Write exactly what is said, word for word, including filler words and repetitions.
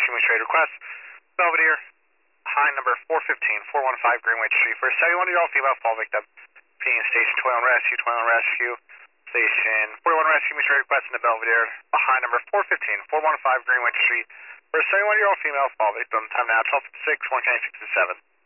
rescue mutual aid request. Belvedere, high number four fifteen, four one five Greenwich Street. For a seventy-one year old female fall victim, P Station twenty-one Rescue, twenty-one Rescue, Station forty-one Rescue mutual aid request in the Belvedere, high number four fifteen, four one five Greenwich Street. For a seventy-one year old female fall victim, time now twelve fifty-six, one County sixty-seven.